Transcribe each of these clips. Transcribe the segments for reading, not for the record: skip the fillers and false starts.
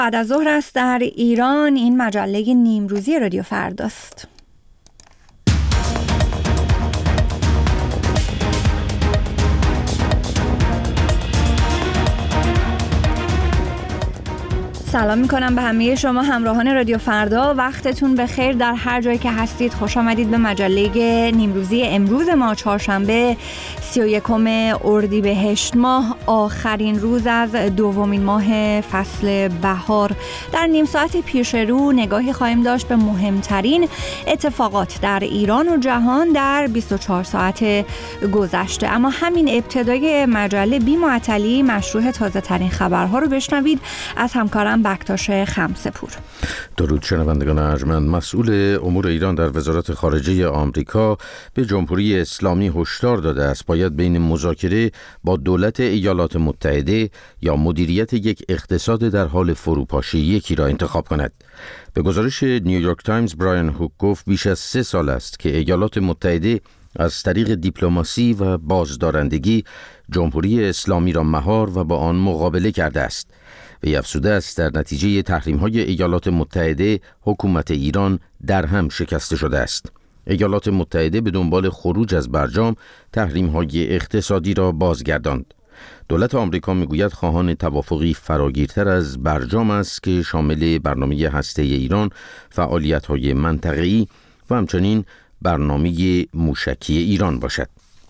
بعد از ظهر است در ایران. این مجله نیمروزی رادیو فرداست. سلام میکنم به همه شما همراهان رادیو فردا. وقتتون بخیر در هر جایی که هستید. خوش آمدید به مجله نیمروزی امروز ما چهارشنبه 31 اردیبهشت ماه، آخرین روز از دومین ماه فصل بهار. در نیم ساعت پیش رو نگاهی خواهیم داشت به مهمترین اتفاقات در ایران و جهان در 24 ساعت گذشته. اما همین ابتدای مجله بی معطلی مشروع تازه ترین خبرها رو بشنوید از همکارم بکتاش خمسه‌پور. درود شنوندگان ارجمند. مسئول امور ایران در وزارت خارجه آمریکا به جمهوری اسلامی هشدار داده است باید بین مذاکره با دولت ایالات متحده یا مدیریت یک اقتصاد در حال فروپاشی یکی را انتخاب کند. به گزارش نیویورک تایمز برایان هوک گفت بیش از 3 سال است که ایالات متحده از طریق دیپلماسی و بازدارندگی جمهوری اسلامی را مهار و با آن مقابله کرده است. وی افزوده است در نتیجه تحریم‌های ایالات متحده حکومت ایران در هم شکسته شده است. ایالات متحده به دنبال خروج از برجام تحریم‌های اقتصادی را بازگرداند. دولت آمریکا میگوید خواهان توافقی فراگیرتر از برجام است که شامل برنامه هسته ایران، فعالیت‌های منطقه‌ای و همچنین برنامه موشکی ایران باشد.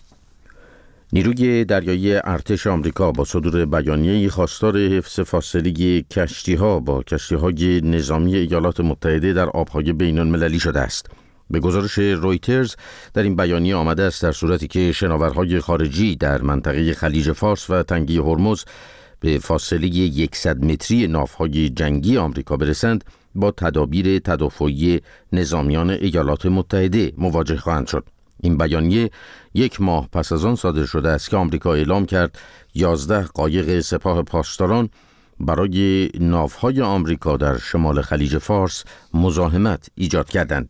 نیروی دریایی ارتش آمریکا با صدور بیانیه‌ای خواستار حفظ فاصله کشتی‌ها با کشتی‌های نظامی ایالات متحده در آب‌های بین‌المللی شده است. به گزارش رویترز در این بیانیه آمده است در صورتی که شناورهای خارجی در منطقه خلیج فارس و تنگه هرمز به فاصله 100 متری ناوهای جنگی آمریکا برسند با تدابیر تدافعی نظامیان ایالات متحده مواجه خواهند شد. این بیانیه 1 ماه پس از آن صادر شده است که آمریکا اعلام کرد 11 قایق سپاه پاسداران برای ناوهای آمریکا در شمال خلیج فارس مزاحمت ایجاد کردند.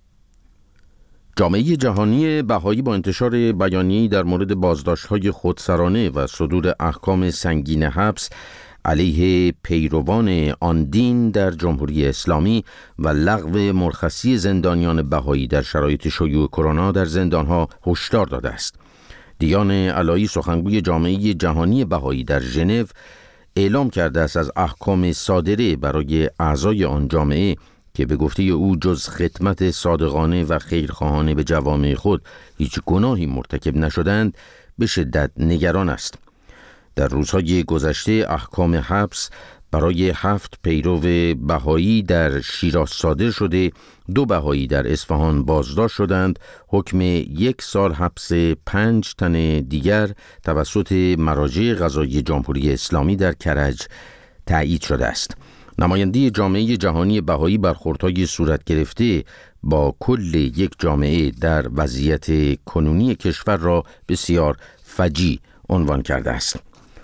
جامعه جهانی بهایی با انتشار بیانیه‌ای در مورد بازداشت‌های خودسرانه و صدور احکام سنگین حبس علیه پیروان آن دین در جمهوری اسلامی و لغو مرخصی زندانیان بهایی در شرایط شیوع کرونا در زندانها هشدار داده است. دیان علایی سخنگوی جامعه جهانی بهایی در ژنو اعلام کرده است از احکام صادره برای اعضای آن جامعه که به گفته او جز خدمت صادقانه و خیرخواهانه به جوامع خود هیچ گناهی مرتکب نشدند به شدت نگران است. در روزهای گذشته احکام حبس برای 7 پیرو بهایی در شیراز صادر شده، 2 بهایی در اصفهان بازداشت شدند. حکم 1 سال حبس 5 تن دیگر توسط مراجع قضایی جمهوری اسلامی در کرج تایید شده است. نماینده جامعه جهانی بهایی برخوردهای صورت گرفته با کل یک جامعه در وضعیت کنونی کشور را بسیار فجیع عنوان کرده است.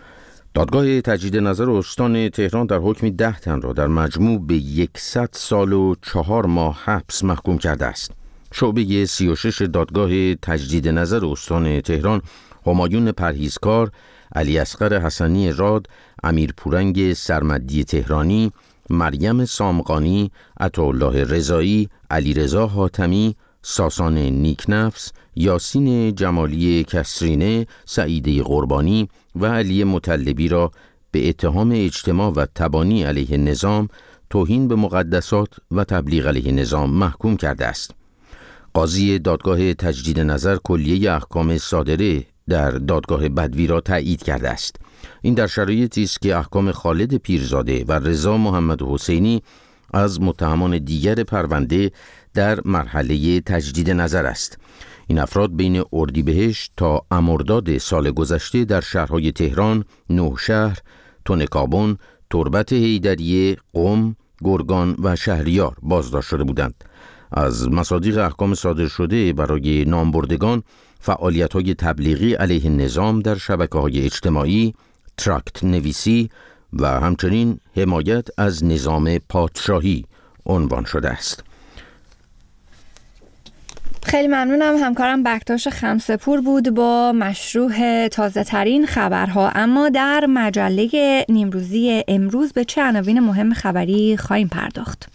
دادگاه تجدید نظر استان تهران در حکم 10 تن را در مجموع به 100 سال و 4 ماه حبس محکوم کرده است. شعبه 36 دادگاه تجدید نظر استان تهران همایون پرهیزکار، علی اصغر حسنی راد، امیر پورنگ سرمدی تهرانی، مریم سامقانی، عطاالله رضایی، علیرضا حاتمی، ساسان نیکنفس، یاسین جمالی کسرینه، سعیده قربانی و علی مطلبی را به اتهام اجتماع و تبانی علیه نظام، توهین به مقدسات و تبلیغ علیه نظام محکوم کرده است. قاضی دادگاه تجدید نظر کلیه احکام صادره در دادگاه بدوی را تایید کرده است. این در شرایطی است که احکام خالد پیرزاده و رضا محمد حسینی از متهمان دیگر پرونده در مرحله تجدید نظر است. این افراد بین اردیبهشت تا مرداد سال گذشته در شهرهای تهران، نوشهر، تونکابون، تربت حیدریه، قم، گرگان و شهریار بازداشت شده بودند. از مصادیق احکام صادر شده برای نامبردگان فعالیت‌های تبلیغی علیه نظام در شبکه‌های اجتماعی، تراکت نویسی و همچنین حمایت از نظام پادشاهی عنوان شده است. خیلی ممنونم. همکارم بکتاش خمسه‌پور بود با مشروح تازه ترین خبرها. اما در مجله نیمروزی امروز به چه عناوین مهم خبری خواهیم پرداخت؟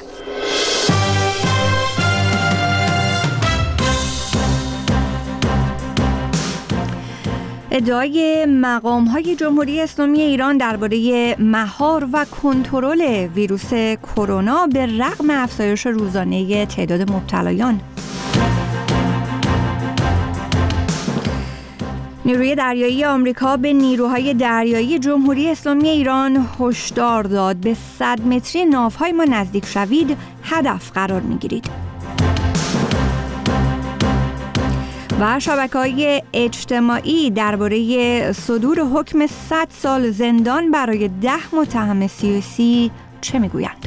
ادعای مقام‌های جمهوری اسلامی ایران درباره مهار و کنترل ویروس کرونا به رغم افزایش روزانه تعداد مبتلایان. نیروی دریایی آمریکا به نیروهای دریایی جمهوری اسلامی ایران هشدار داد به 100 متری ناوهای ما نزدیک شوید، هدف قرار می‌گیرید. و شبکه‌های اجتماعی درباره صدور حکم 100 سال زندان برای 10 متهم سیاسی چه میگویند؟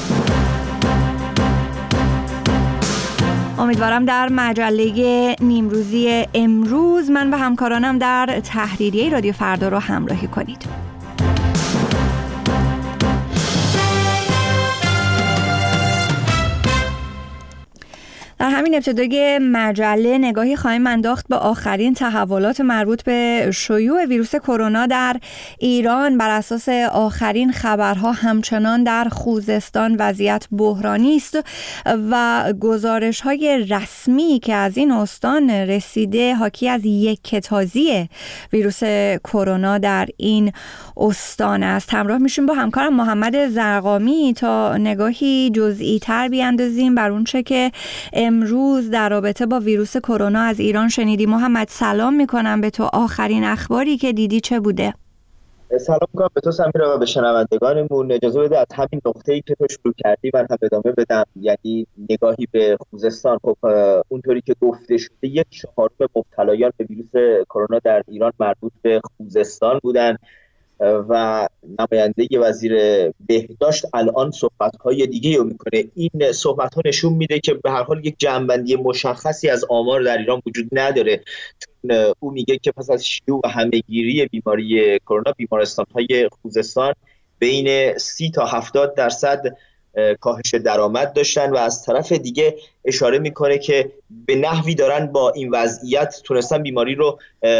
امیدوارم در مجله نیمروزی امروز من و همکارانم در تحریریه رادیو فردا رو همراهی کنید. در همین ابتدای مجله نگاهی خواهیم انداخت به آخرین تحولات مربوط به شیوع ویروس کرونا در ایران. بر اساس آخرین خبرها همچنان در خوزستان وضعیت بحرانی است و گزارش‌های رسمی که از این استان رسیده حاکی از یکتازی ویروس کرونا در این استان است. همراه میشیم با همکارم محمد زرقامی تا نگاهی جزئی تر بیاندازیم بر اون چه که امروز در رابطه با ویروس کرونا از ایران شنیدی. محمد سلام میکنم به تو. آخرین اخباری که دیدی چه بوده؟ سلام میکنم به تو سمیرا و به شنوندگانمون. اجازه بده از همین نقطه‌ای که تو شروع کردی من هم ادامه بدم، یعنی نگاهی به خوزستان. خب اونطوری که گفته شده 1/4 مبتلایان به ویروس کرونا در ایران مربوط به خوزستان بودن و نماینده وزیر بهداشت الان صحبت‌های دیگه رو میکنه. این صحبت‌ها نشون میده که به هر حال یک جمع‌بندی مشخصی از آمار در ایران وجود نداره. او میگه که پس از شیوع و همه‌گیری بیماری کرونا بیمارستان‌های خوزستان بین 30 تا 70% کاهش درآمد داشتن و از طرف دیگه اشاره میکنه که به نحوی دارن با این وضعیت تونستن بیماری رو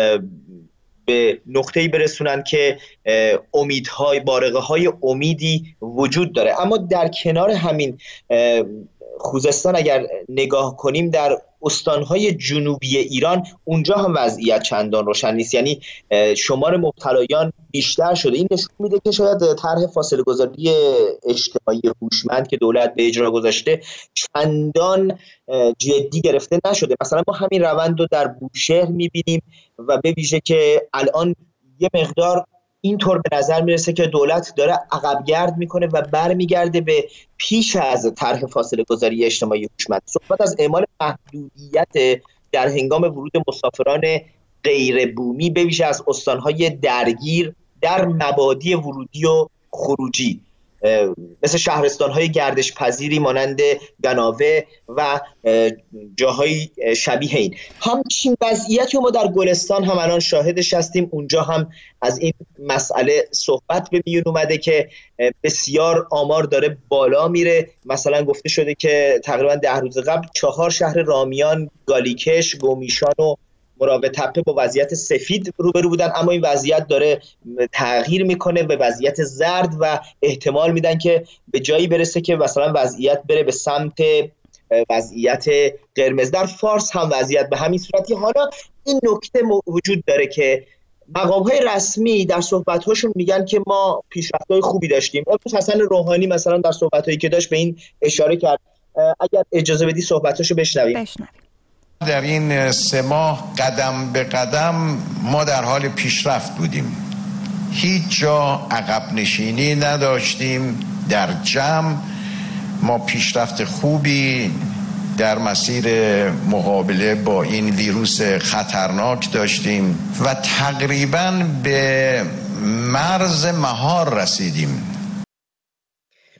به نقطه‌ای برسونن که امیدهای بارقه‌های امیدی وجود داره. اما در کنار همین خوزستان اگر نگاه کنیم در استانهای جنوبی ایران اونجا هم وضعیت چندان روشن نیست، یعنی شمار مبتلایان بیشتر شده. این نشون میده که شاید طرح فاصله گذاری اجتماعی هوشمند که دولت به اجرا گذاشته چندان جدی گرفته نشده. مثلا ما همین روند رو در بوشهر میبینیم و به ویژه که الان یه مقدار اینطور به نظر میرسه که دولت داره عقبگرد میکنه و برمیگرده به پیش از طرح فاصله گذاری اجتماعی هوشمند. صحبت از اعمال محدودیت در هنگام ورود مسافران غیر بومی به ویژه از استانهای درگیر در مبادی ورودی و خروجی مثل شهرستان‌های گردش پذیری مانند گناوه و جاهای شبیه این. همچین وضعیتی ما در گلستان هم الان شاهدش هستیم. اونجا هم از این مسئله صحبت به میون اومده که بسیار آمار داره بالا میره. مثلا گفته شده که تقریبا 10 روز قبل 4 شهر رامیان، گالیکش، گومیشان و مراوه تپه با وضعیت سفید روبرو بودن، اما این وضعیت داره تغییر میکنه به وضعیت زرد و احتمال میدن که به جایی برسه که مثلا وضعیت بره به سمت وضعیت قرمز. در فارس هم وضعیت به همین صورتی. حالا این نکته وجود داره که مقام‌های رسمی در صحبت‌هاشون میگن که ما پیشرفت‌های خوبی داشتیم. امروز حسن روحانی مثلا در صحبت‌هایی که داشت به این اشاره کرد. اگر اجازه بدی صحبتاشو بشنویم. در این 3 ماه قدم به قدم ما در حال پیشرفت بودیم. هیچ جا عقب نشینی نداشتیم. در جمع ما پیشرفت خوبی در مسیر مقابله با این ویروس خطرناک داشتیم و تقریباً به مرز مهار رسیدیم.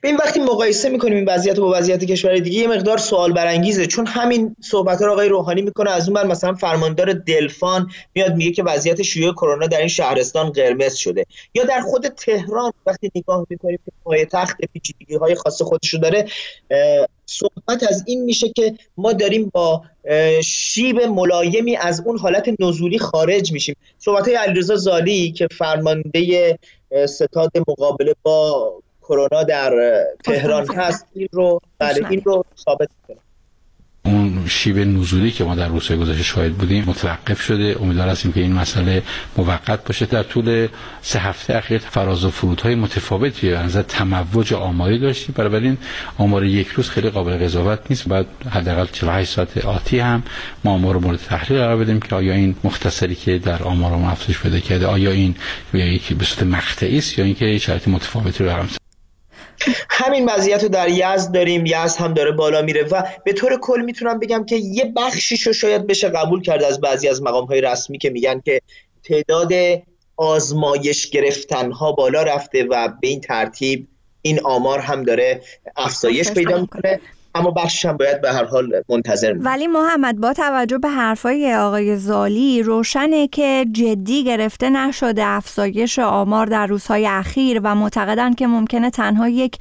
ببین وقتی مقایسه میکنیم این وضعیت با وضعیت کشور دیگه یه مقدار سوال برانگیزه، چون همین صحبت‌ها رو آقای روحانی میکنه، از اون بر مثلا فرماندار دلفان میاد میگه که وضعیت شیوع کرونا در این شهرستان قرمز شده، یا در خود تهران وقتی نگاه میکنیم که پایتخت پیچیدگی‌های خاص خودش رو داره، صحبت از این میشه که ما داریم با شیب ملایمی از اون حالت نزولی خارج میشیم. صحبت‌های علیرضا زالی که فرمانده ستاد مقابله با کرونا در تهران هست این رو ثابت کنه. اون شیب نزولی که ما در روزهای گذشته شاهد بودیم متوقف شده. امیدوار هستیم که این مسئله موقت باشه. در طول 3 هفته اخیر فراز و فرودهای متفاوتی از تموج آماری داشتیم، بنابراین آمار یک روز خیلی قابل قضاوت نیست. بعد حداقل 48 ساعت آتی هم ما آمار رو مورد تحلیل قرار بدیم که آیا این مختصری که در آمارمون افزایش پیدا کرده آیا این یک به صورت مقطعی است یا اینکه شرایط متفاوتی رو رقم زده. همین وضعیت رو در یزد داریم، یزد هم داره بالا میره و به طور کل میتونم بگم که یه بخشیشو شاید بشه قبول کرد از بعضی از مقام‌های رسمی که میگن که تعداد آزمایش گرفتنها بالا رفته و به این ترتیب این آمار هم داره افزایش پیدا میکنه، اما بخشش هم باید به هر حال منتظر بود. ولی محمد با توجه به حرفای آقای زالی روشنه که جدی گرفته نشده افزایش آمار در روزهای اخیر و معتقدن که ممکنه تنها یک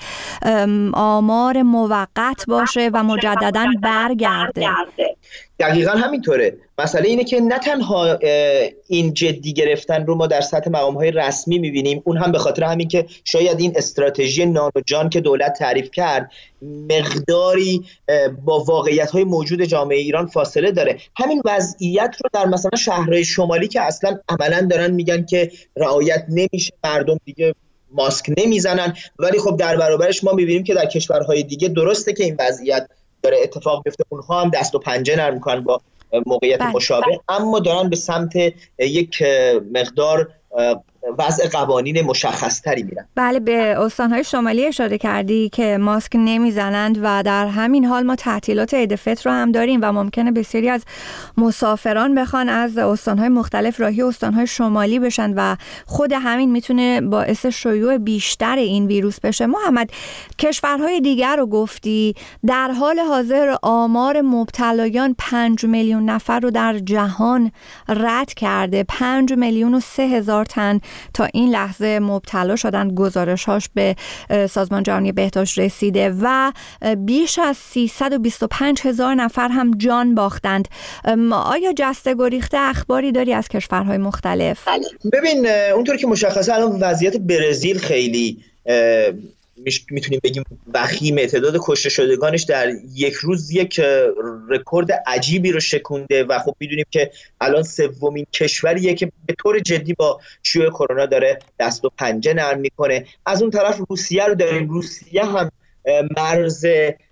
آمار موقت باشه و مجدداً برگرده. دقیقاً همینطوره. مسئله اینه که نه تنها این جدی گرفتن رو ما در سطح مقام‌های رسمی می‌بینیم، اون هم به خاطر همین که شاید این استراتژی نان و جان که دولت تعریف کرد مقداری با واقعیت‌های موجود جامعه ایران فاصله داره. همین وضعیت رو در مثلا شهرهای شمالی که اصلاً عملاً دارن میگن که رعایت نمیشه، مردم دیگه ماسک نمیزنن، ولی خب در برابرش ما می‌بینیم که در کشورهای دیگه درسته که این وضعیت داره اتفاق میفته، اونها هم دست و پنجه نرم میکنن با موقعیت مشابه، اما دارن به سمت یک مقدار وضع قوانین مشخصتری میرن. بله، به استانهای شمالی اشاره کردی که ماسک نمیزنند و در همین حال ما تعطیلات عید فطر رو هم داریم و ممکنه بسیاری از مسافران بخوان از استانهای مختلف راهی استانهای شمالی بشن و خود همین میتونه باعث شیوع بیشتر این ویروس بشه. محمد، کشورهای دیگر رو گفتی، در حال حاضر آمار مبتلایان 5 میلیون نفر رو در جهان رد کرده. 5 میلیون و 3,000 تن تا این لحظه مبتلا شدن، گزارش‌هاش به سازمان جهانی بهداشت رسیده و بیش از 325,000 نفر هم جان باختند. آیا جسته گریخته اخباری داری از کشورهای مختلف؟ ببین اونطور که مشخصه الان وضعیت برزیل خیلی میتونیم بگیم وخیمه. تعداد کشته شدگانش در یک روز یک رکورد عجیبی رو شکونده و خب میدونیم که الان 3مین کشوریه که به طور جدی با شیوع کرونا داره دست و پنجه نرم میکنه. از اون طرف روسیه رو داریم. روسیه هم مرز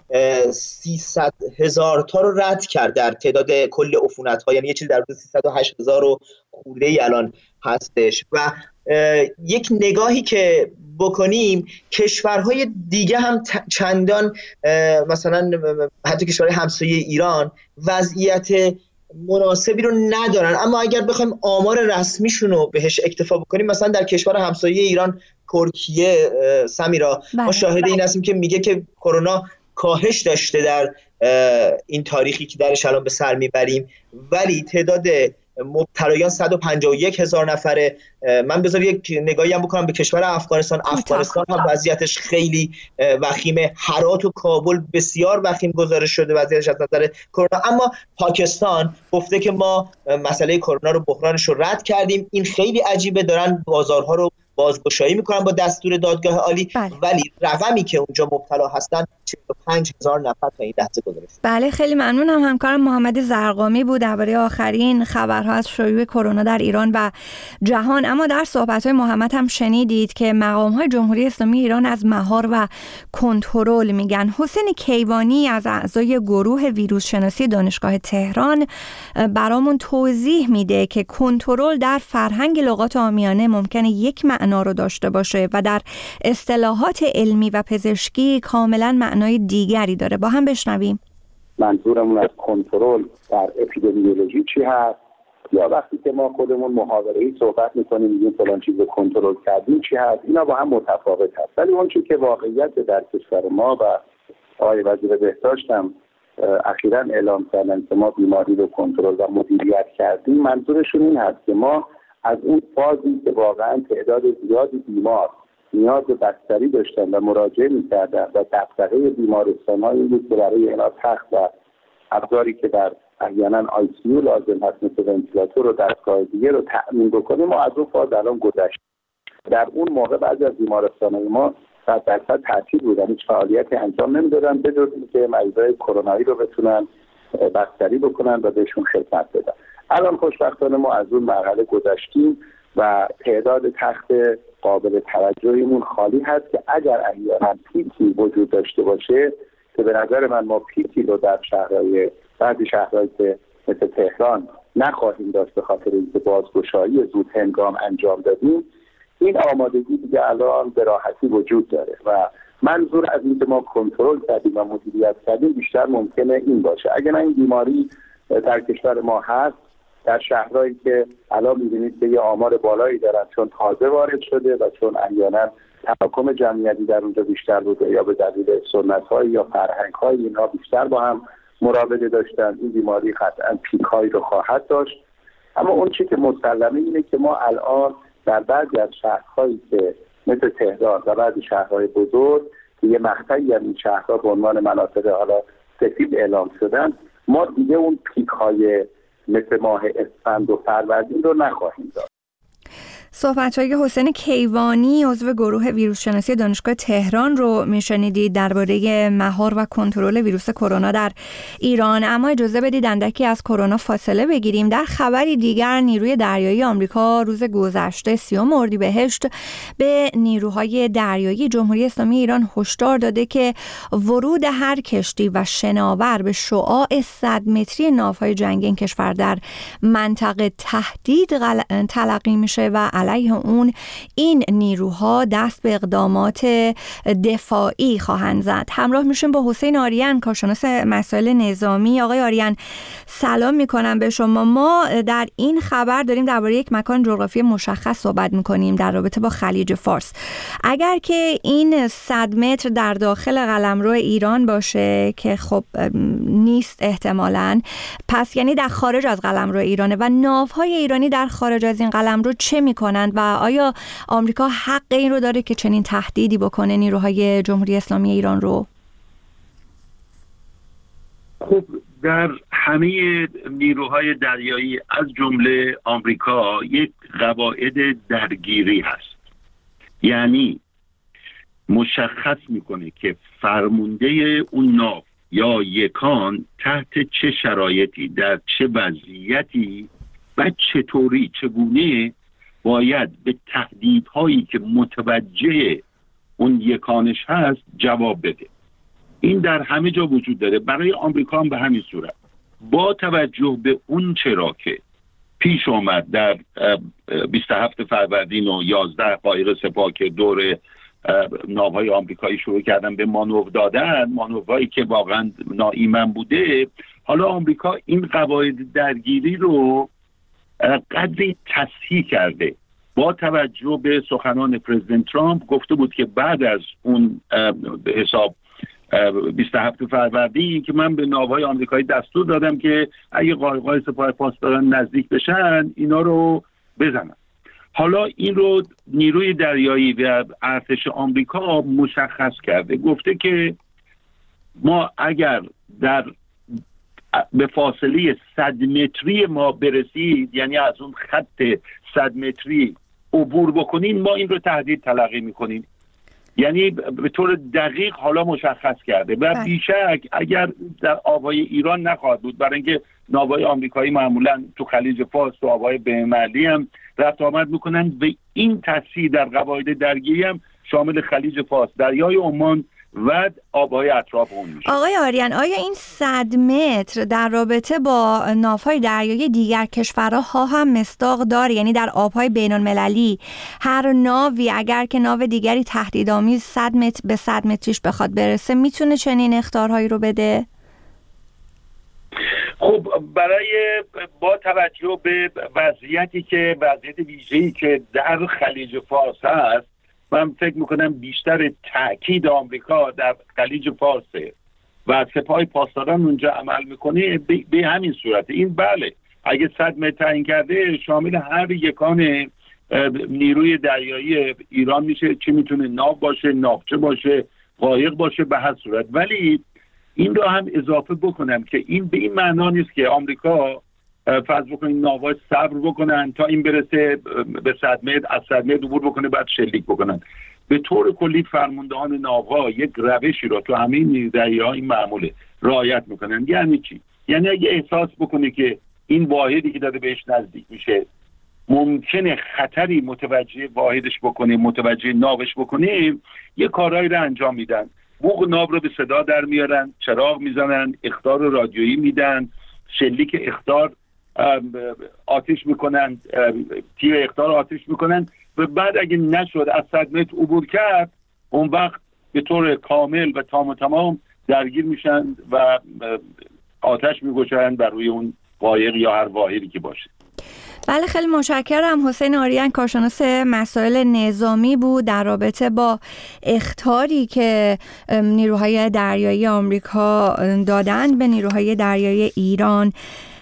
300,000 تا رو رد کرد در تعداد کل عفونت‌ها، یعنی یه چیزی در حدود 308,000 و خورده‌ای الان هستش. و یک نگاهی که بکنیم کشورهای دیگه هم چندان مثلا حتی کشورهای همسایه ایران وضعیت مناسبی رو ندارن، اما اگر بخوایم آمار رسمیشون رو بهش اکتفا بکنیم، مثلا در کشور همسایه ایران ترکیه، سمیرا، ما شاهد این هستیم که میگه که کرونا کاهش داشته در این تاریخی که درش الان به سر میبریم، ولی تعداد مبتلایان 151,000 نفره. من بذار یک نگاهی هم بکنم به کشور افغانستان. افغانستان هم وضعیتش خیلی وخیمه. هرات و کابل بسیار وخیم گزارش شده وضعیتش از نظر کرونا، اما پاکستان گفته که ما مسئله کرونا رو، بحرانش رو رد کردیم. این خیلی عجیبه، دارن بازارها رو بازگشایی میکنن با دستور دادگاه عالی، ولی رقمی که اونجا مبتلا هستن 45,000 نفر تا این لحظه گزارش. بله، خیلی ممنونم. همکارم محمد زرقامی بود درباره آخرین خبرها از شیوع کرونا در ایران و جهان. اما در صحبت‌های محمد هم شنیدید که مقام‌های جمهوری اسلامی ایران از مهار و کنترل میگن. حسین کیوانی از اعضای گروه ویروس شناسی دانشگاه تهران برامون توضیح میده که کنترل در فرهنگ لغات عامیانه ممکنه یک معنا رو داشته باشه و در اصطلاحات علمی و پزشکی کاملا معنای دیگری داره. با هم بشنویم. منظورمون از کنترل در اپیدمیولوژی چی هست، یا وقتی که ما خودمون محاوره‌ای صحبت می‌کنیم میگیم فلان چیزو کنترل کردیم چی هست، اینا با هم متفاوت هست. ولی اون چیزی که واقعیت در کشور ما و آقای وزیر بهداشت هم اخیراً اعلام کردن که ما بیماری رو کنترل و مدیریت کردیم، منظورشون این هست که ما از اون فازی که واقعاً تعداد زیادی بیمار نیاز به بستری داشتن و مراجعه می‌کردن و دغدغه بیمارستان‌هایی بود که برای اینا تخت و ابزاری که در احیانا ICU لازم هست مثل ونتیلاتور و دستگاه دیگه رو تأمین بکنیم. ما از اون فاز الان گذشتیم. در اون موقع بعضی از بیمارستان‌های ما در تعطیل بودن، هیچ فعالیتی انجام نمیدادن به جز اینکه مریضای کرونایی رو بتونن بستری بکنن و بهشون خدمت بدن. الان خوشبختانه ما از اون مرحله گذشتیم و تعداد تخت قابل توجهیمون خالی هست که اگر احیانا پیکی وجود داشته باشه، که به نظر من ما پیکی رو در بعضی شهرهایی که مثل تهران نخواهیم داشت به خاطر اینکه بازگشایی زود هنگام انجام دادیم، این آمادگی دیگه الان به راحتی وجود داره و منظور از اینکه ما کنترل کردیم و مدیریت کردیم بیشتر ممکنه این باشه. اگر این بیماری در کشور ما هست، در شهرهایی که الان می‌بینید که یه آمار بالایی دارن چون تازه وارد شده و چون احیانا تراکم جمعیتی در اونجا بیشتر بوده یا به دلیل سنت‌های یا فرهنگ‌های اینها بیشتر با هم مراوده داشتن، این بیماری قطعاً پیک‌هایی رو خواهد داشت. اما اون چیزی که مسلمه اینه که ما الان در بعضی از شهرهایی که مثل تهران و بعضی شهرهای بزرگ که یه مقطعی از این شهرها به عنوان مناطق حالا سفید اعلام شدن، ما دیگه اون پیک‌های مثل ماه اسفند و فروردین رو نخواهیم داشت. صحبت‌های حسین کیوانی عضو گروه ویروس شناسی دانشگاه تهران رو میشنیدید درباره مهار و کنترل ویروس کرونا در ایران. اما اجازه بدید اندکی از کرونا فاصله بگیریم. در خبری دیگر، نیروی دریایی آمریکا روز گذشته 30 اردیبهشت به نیروهای دریایی جمهوری اسلامی ایران هشدار داده که ورود هر کشتی و شناور به شعاع 100 متری ناوهای جنگی این کشور در منطقه تهدید تلقی میشه و علیه اون این نیروها دست به اقدامات دفاعی خواهند زد. همراه میشیم با حسین آریان، کارشناس مسائل نظامی. آقای آریان سلام میکنم به شما. ما در این خبر داریم درباره یک مکان جغرافی مشخص صحبت میکنیم در رابطه با خلیج فارس. اگر که این 100 متر در داخل قلمرو ایران باشه که خب نیست احتمالاً، پس یعنی در خارج از قلمرو ایرانه و ناوهای ایرانی در خارج از این قلمرو چه میکنند و آیا آمریکا حق این رو داره که چنین تهدیدی بکنه نیروهای جمهوری اسلامی ایران رو؟ خب در همه نیروهای دریایی از جمله آمریکا یک قواعد درگیری هست، یعنی مشخص میکنه که فرمانده اون ناو یا یکان تحت چه شرایطی در چه وضعیتی و چطوری چگونه باید به تهدیدهایی که متوجه اون یکانش هست جواب بده. این در همه جا وجود داره، برای آمریکا هم به همین صورت. با توجه به اون چرا که پیش آمد در 27 فروردین و 11 قایق سپاه که دور ناوهای آمریکایی شروع کردن به مانور دادن، مانورهایی که واقعا ناایمن بوده، حالا آمریکا این قواعد درگیری رو قدری تصحیح کرده. با توجه به سخنان پرزیدنت ترامپ گفته بود که بعد از اون به حساب 27 فروردین که من به ناوهای آمریکایی دستور دادم که اگه قایق‌های سپاه پاسداران نزدیک بشن اینا رو بزنن. حالا این رو نیروی دریایی و ارتش آمریکا مشخص کرده، گفته که ما اگر به فاصله 100 متری ما برسید، یعنی از اون خط 100 متری عبور بکنین، ما این رو تهدید تلقی میکنیم. یعنی به طور دقیق حالا مشخص کرده و بیشک اگر در آبهای ایران نخواهد بود، برای اینکه ناوهای آمریکایی معمولا تو خلیج فارس تو آبهای بین‌المللی هم رفت آمد میکنن و این تصحیح در قواعد درگیری هم شامل خلیج فارس، دریای عمان و آبهای اطراف اون میشه. آقای آریان، آیا این 100 متر در رابطه با ناوهای دریایی دیگر کشورها هم مصداق داره؟ یعنی در آبهای بین المللی هر ناوی اگر که ناو دیگری تهدیدآمیز 100 متر به 100 متریش بخواد برسه میتونه چنین اخطارهایی رو بده؟ خب با توجه به وضعیت ویژه‌ای که در خلیج فارس هست، من فکر میکنم بیشتر تاکید آمریکا در خلیج فارسه و سپاه پاسداران اونجا عمل میکنه به همین صورته. این بله اگه 100 متر تعیین کرده شامل هر یکان نیروی دریایی ایران میشه، چی میتونه ناو باشه، ناوچه باشه، قایق باشه، به هر صورت. ولی این رو هم اضافه بکنم که این به این معنا نیست که آمریکا فرض بکنید ناوها صبر بکنن تا این برسه به 100 متر، از 100 متر عبور بکنه بعد شلیک بکنن. به طور کلی فرماندهان ناوها یک روشی رو تو همین دریاها این معموله رعایت میکنن. یعنی چی؟ یعنی اگه احساس بکنه که این واحدی که داره بهش نزدیک میشه ممکنه خطری متوجه واحدش بکنه، متوجه ناوش بکنه، یه کارهایی رو انجام میدن. بوق ناو رو به صدا در میارن، چراغ میزنن، اخطار رادیویی میدن، شلیک اخطار آتش میکنن، تیر اخطار آتش میکنن و بعد اگه نشد از 100 متر عبور کرد، اون وقت به طور کامل و تام و تمام درگیر میشن و آتش میگوشن بر روی اون قایق یا هر واحدی که باشه. بله خیلی متشکرم. حسین آریان کارشناس مسائل نظامی بود در رابطه با اخطاری که نیروهای دریایی آمریکا دادند به نیروهای دریایی ایران.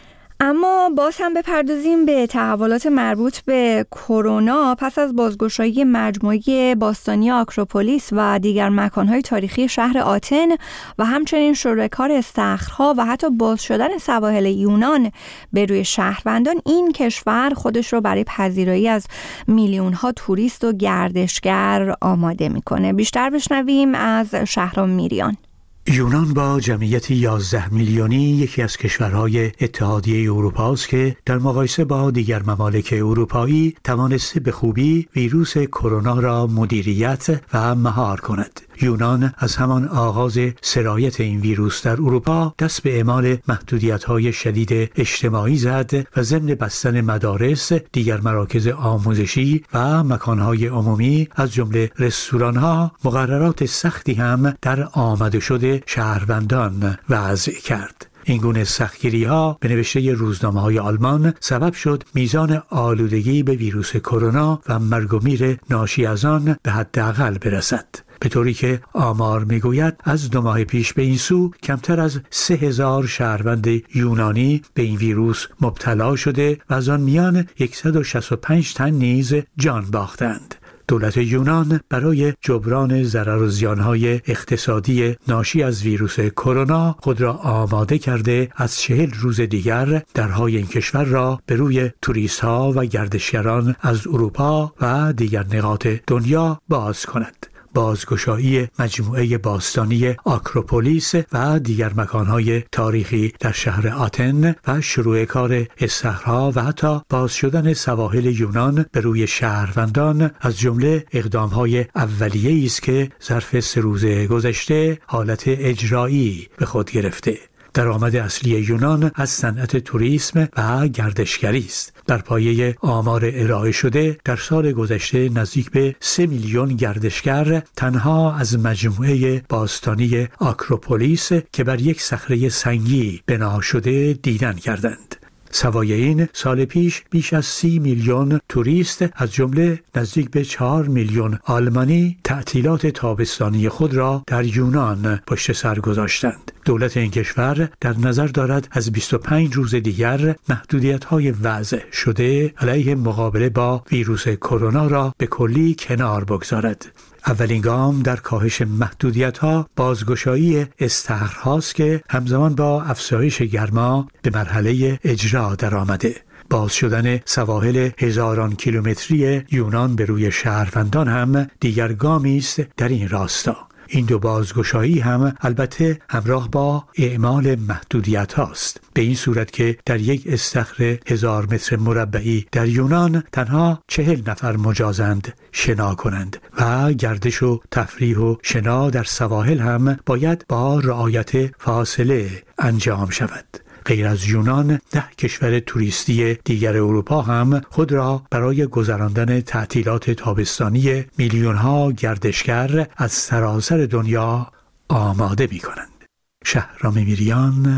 اما باز هم بپردازیم به تحولات مربوط به کرونا. پس از بازگشایی مجموعه باستانی آکروپولیس و دیگر مکانهای تاریخی شهر آتن و همچنین شوره‌کار استخرها و حتی باز شدن سواحل یونان به روی شهروندان، این کشور خودش رو برای پذیرایی از میلیون‌ها توریست و گردشگر آماده میکنه. بیشتر بشنویم از شهرام میریان. یونان با جمعیت 11 میلیونی یکی از کشورهای اتحادیه اروپا است که در مقایسه با دیگر ممالک اروپایی توانسته به خوبی ویروس کرونا را مدیریت و مهار کند. یونان از همان آغاز سرایت این ویروس در اروپا دست به اعمال محدودیت‌های شدید اجتماعی زد و ضمن بستن مدارس، دیگر مراکز آموزشی و مکانهای عمومی از جمله رستوران‌ها مقررات سختی هم در آمده شده شهروندان وضع کرد. این گونه سختگیری‌ها به نوشته روزنامه‌های آلمان سبب شد میزان آلودگی به ویروس کرونا و مرگ و میر ناشی از آن به حداقل برسد، به طوری که آمار میگوید از 2 ماه پیش به این سو کمتر از 3000 شهروند یونانی به این ویروس مبتلا شده و از آن میان 165 تن نیز جان باختند. دولت یونان برای جبران ضرر و زیانهای اقتصادی ناشی از ویروس کرونا خود را آماده کرده از 40 روز دیگر درهای این کشور را به روی توریست‌ها و گردشگران از اروپا و دیگر نقاط دنیا باز کند. بازگشایی مجموعه باستانی آکروپولیس و دیگر مکانهای تاریخی در شهر آتن و شروع کار استخرها و حتی باز شدن سواحل یونان به روی شهروندان از جمله اقدامهای اولیه‌ای است که ظرف 3 روز گذشته حالت اجرایی به خود گرفته. درآمد اصلی یونان از صنعت توریسم و گردشگری است. در پایه آمار ارائه شده در سال گذشته نزدیک به 3 میلیون گردشگر تنها از مجموعه باستانی آکروپولیس که بر یک صخره سنگی بنا شده دیدن کردند. سوای این سال پیش بیش از 30 میلیون توریست از جمله نزدیک به 4 میلیون آلمانی تعطیلات تابستانی خود را در یونان پشت سر گذاشتند. دولت این کشور در نظر دارد از 25 روز دیگر محدودیت‌های وضع شده علیه مقابله با ویروس کرونا را به کلی کنار بگذارد. اولین گام در کاهش محدودیت‌ها بازگشایی استخرهاست که همزمان با افزایش گرما به مرحله اجرا درآمده. باز شدن سواحل هزاران کیلومتری یونان به روی شهروندان هم دیگر گامی است در این راستا. این 2 بازگشایی هم البته همراه با اعمال محدودیت هاست، به این صورت که در یک استخر 1000 متر مربعی در یونان تنها 40 نفر مجازند شنا کنند و گردش و تفریح و شنا در سواحل هم باید با رعایت فاصله انجام شود. غیر از یونان 10 کشور توریستی دیگر اروپا هم خود را برای گذراندن تعطیلات تابستانی میلیون‌ها گردشگر از سراسر دنیا آماده می‌کنند. شهرام میریان،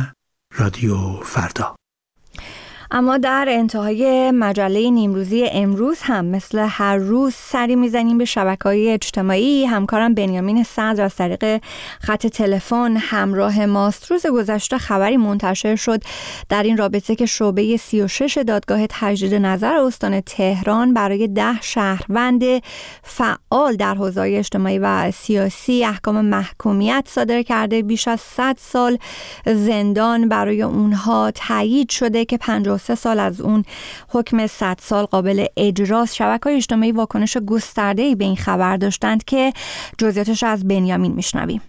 رادیو فردا. اما در انتهای مجله نیمروزی امروز هم مثل هر روز سری میزنیم به شبکه‌های اجتماعی. همکارم بنیامین صدر از طریق خط تلفن همراه ماست. روز گذشته خبری منتشر شد در این رابطه که شعبه 36 دادگاه تجدید نظر استان تهران برای 10 شهروند فعال در حوزه‌های اجتماعی و سیاسی احکام محکومیت صادر کرده. بیش از 100 سال زندان برای اونها تایید شده که 53 سال از اون حکم 100 سال قابل اجراست. شبکه‌های اجتماعی واکنش گسترده‌ای به این خبر داشتند که جزئیاتش از بنیامین میشنویم.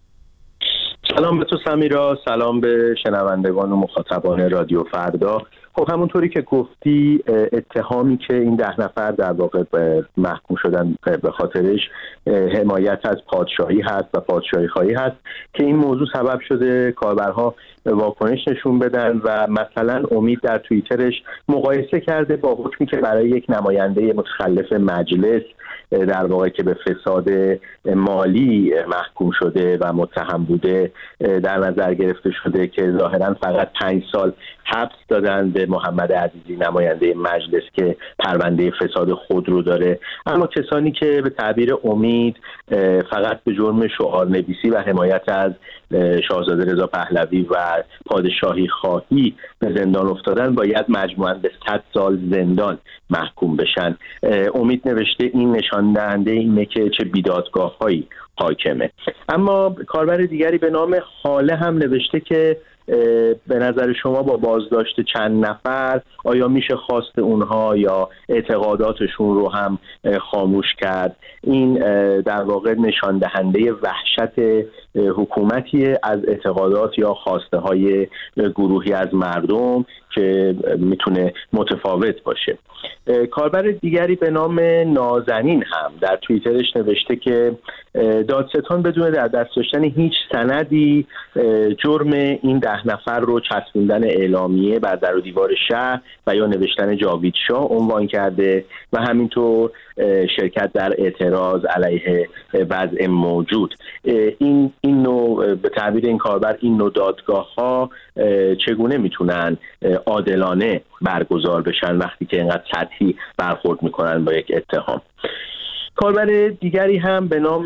سلام به تو سمیرا، سلام به شنوندگان و مخاطبان رادیو فردا. خب همونطوری که گفتی اتهامی که این 10 نفر در واقع محکوم شدن به خاطرش حمایت از پادشاهی هست و پادشاهی خواهی هست که این موضوع سبب شده کاربرها واکنش نشون بدن و مثلا امید در توییترش مقایسه کرده با حکمی که برای یک نماینده متخلف مجلس در واقع که به فساد مالی محکوم شده و متهم بوده در نظر گرفته شده که ظاهرا فقط 5 سال حبس دادن به محمد عزیزی نماینده مجلس که پرونده فساد خودرو داره. اما کسانی که به تعبیر امید فقط به جرم شعار نویسی و حمایت از شاهزاده رضا پهلوی و پادشاهی خواهی به زندان افتادن باید مجموعاً به 100 سال زندان محکوم بشن. امید نوشته این نشان دهنده اینه که چه بیدادگاه‌هایی حاکمه. اما کاربر دیگری به نام حاله هم نوشته که به نظر شما با بازداشت چند نفر آیا میشه خواست اونها یا اعتقاداتشون رو هم خاموش کرد؟ این در واقع نشان دهنده وحشت حکومتی از اعتقادات یا خواسته های گروهی از مردم که میتونه متفاوت باشه. کاربر دیگری به نام نازنین هم در توییترش نوشته که دادستان بدون در دست داشتن هیچ سندی جرم این 10 نفر رو چسبوندن اعلامیه بر در و دیوار شهر و یا نوشتن جاوید شاه عنوان کرده و همینطور شرکت در اعتراض علیه وضع موجود. این نوع به تعبیر این کاربر این نوع دادگاه‌ها چگونه میتونن عادلانه برگزار بشن وقتی که اینقدر سطحی برخورد میکنن با یک اتهام؟ کاربر دیگری هم به نام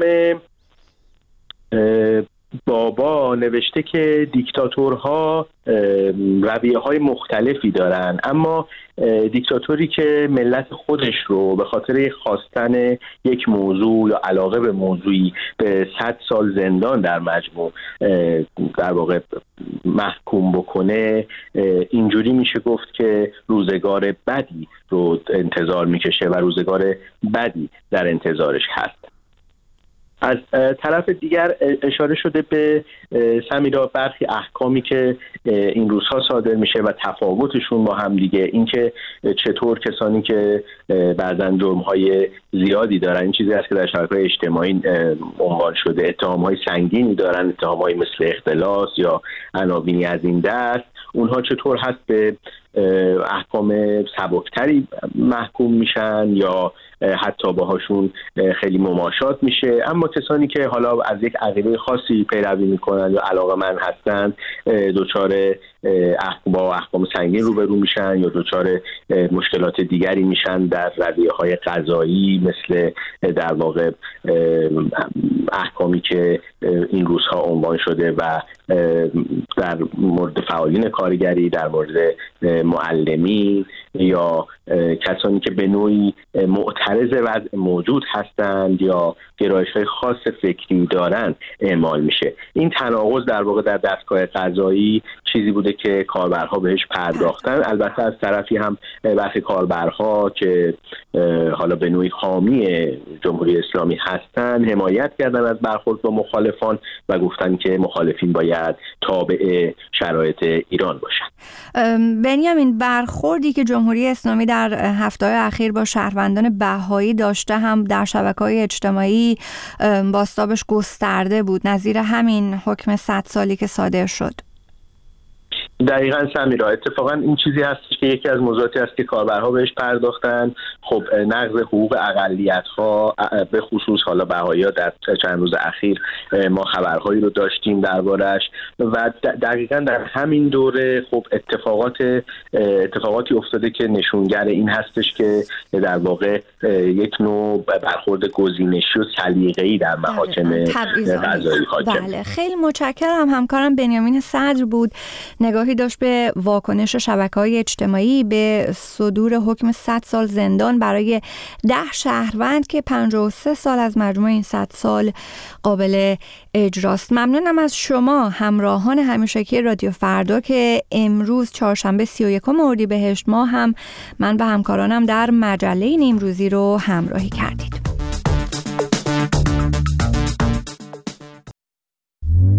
بابا نوشته که دیکتاتورها رویه‌های مختلفی دارن، اما دیکتاتوری که ملت خودش رو به خاطر خواستن یک موضوع یا علاقه به موضوعی به 100 سال زندان در مجموع در واقع محکوم بکنه، اینجوری میشه گفت که روزگار بدی رو انتظار میکشه و روزگار بدی در انتظارش هست. از طرف دیگر اشاره شده به سمیرا برخی احکامی که این روزها صادر میشه و تفاوتشون با هم دیگه، اینکه چطور کسانی که بعضن جرم‌های زیادی دارن، این چیزی است که در شبکه‌های اجتماعی عنوان شده، اتهام‌های سنگینی دارن، اتهام‌های مثل اختلاس یا عناوینی از این دست، اونها چطور هست به احکام سبکتری محکوم میشن یا حتی باهاشون خیلی مماشات میشه. اما کسانی که حالا از یک عقیده خاصی پیروی میکنن یا علاقه‌مند هستن دچار با احکام سنگین روبرو میشن یا دچار مشکلات دیگری میشن در رویه‌های قضایی، مثل در واقع احکامی که این روزها عنوان شده و در مورد فعالین کارگری، در مورد معلمین یا کسانی که به نوعی معترض وضع موجود هستند یا گرایش‌های خاص فکری دارند اعمال میشه. این تناقض در واقع در دستگاه قضایی چیزی بوده که کاربرها بهش پرداختن. البته از طرفی هم برخی کاربرها که حالا به نوعی حامی جمهوری اسلامی هستن حمایت کردن از برخورد با مخالفان و گفتن که مخالفین باید تابع شرایط ایران باشن. بنیامین، برخوردی که جمهوری اسلامی در هفته‌های اخیر با شهروندان بهایی داشته هم در شبکه‌های اجتماعی بازتابش گسترده بود، نظیر همین حکم 100 سالی که صادر شد. دقیقاً سمیرا، اتفاقا این چیزی هست که یکی از موضوعاتی است که کاربرها بهش پرداختن. خب نقض حقوق اقلیت‌ها به خصوص حالا بهائی‌ها در چند روز اخیر ما خبرهایی رو داشتیم دربارش و دقیقاً در همین دوره خب اتفاقاتی افتاده که نشونگر این هستش که در واقع یک نوع برخورد گزینشی و سلیقه‌ای در محاکم قضایی حاکم. بله، خیلی متشکرم. همکارم بنیامین صدر بود، نگاهی داشت به واکنش شبکه‌های اجتماعی به صدور حکم 100 سال زندان برای 10 شهروند که 53 سال از مجموع این 100 سال قابل اجراست. ممنونم از شما همراهان همیشگی رادیو فردا که امروز چهارشنبه 31 اردیبهشت ماه هم من و همکارانم در مجله نیمروزی رو همراهی کردید.